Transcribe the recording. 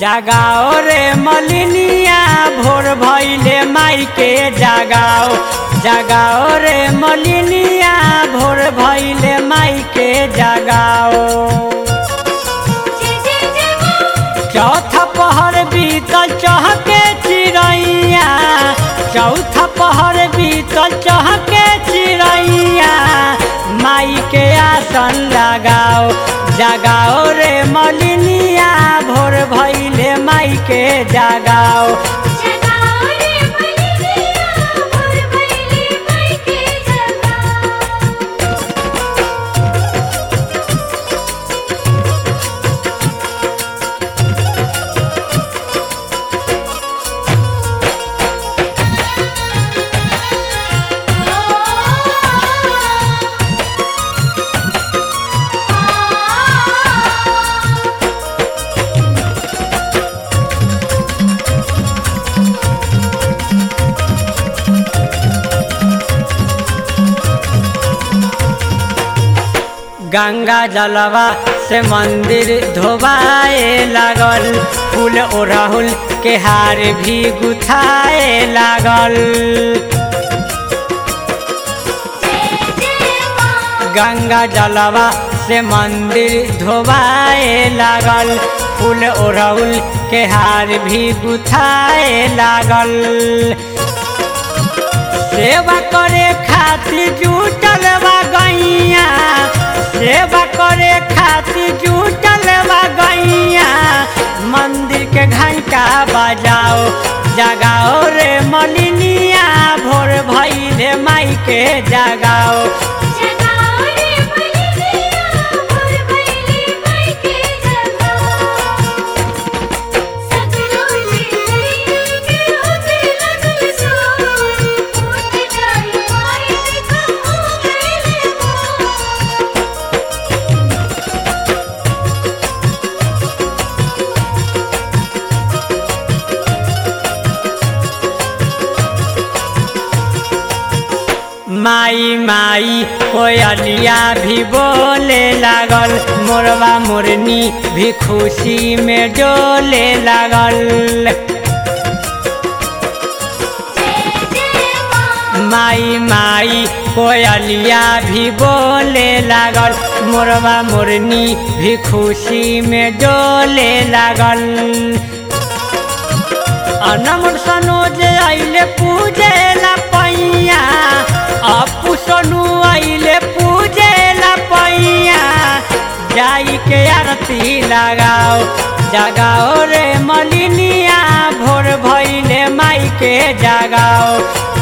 जागाओ रे मलिनिया भोर भइले माई के जागाओ जागाओ रे मलिनिया भोर भइले माई के जागाओ। चौथा पहर बीतल चहके चिड़ैया चौथा पहर बीतल चहके चिड़ैया माई के आसन लगाओ जागाओ रे मलिनिया भोर भइले माई के जागाओ। गंगा जलवा से मंदिर धोबाए लागल फूल ओढ़हुल के हार भी गुथाए लागल। गंगा जलवा से मंदिर धोबाए लागल फूल ओढ़हुल के हार भी गुथाए लागल। सेवा करे खातिर जुटल बा गैया सेवा करे खातिर जुटल बा गैया मंदिर के घंटा बजाओ जगाओ रे मलिनिया भोर भइले माई के जगाओ। माई माई कोयलिया भी बोले लागल मोरवा मोरनी भी खुशी में डोले लागल। माई माई कोयलिया भी बोले लागल मोरवा मोरनी भी खुशी में डोले लागल। अनमोल सनोज आइले पूजे ला पैया अपू सोनू आइले पूजे ला पैया जाई के आरती लगाओ जगाओ रे मलिनिया भोर भइले माई के जगाओ।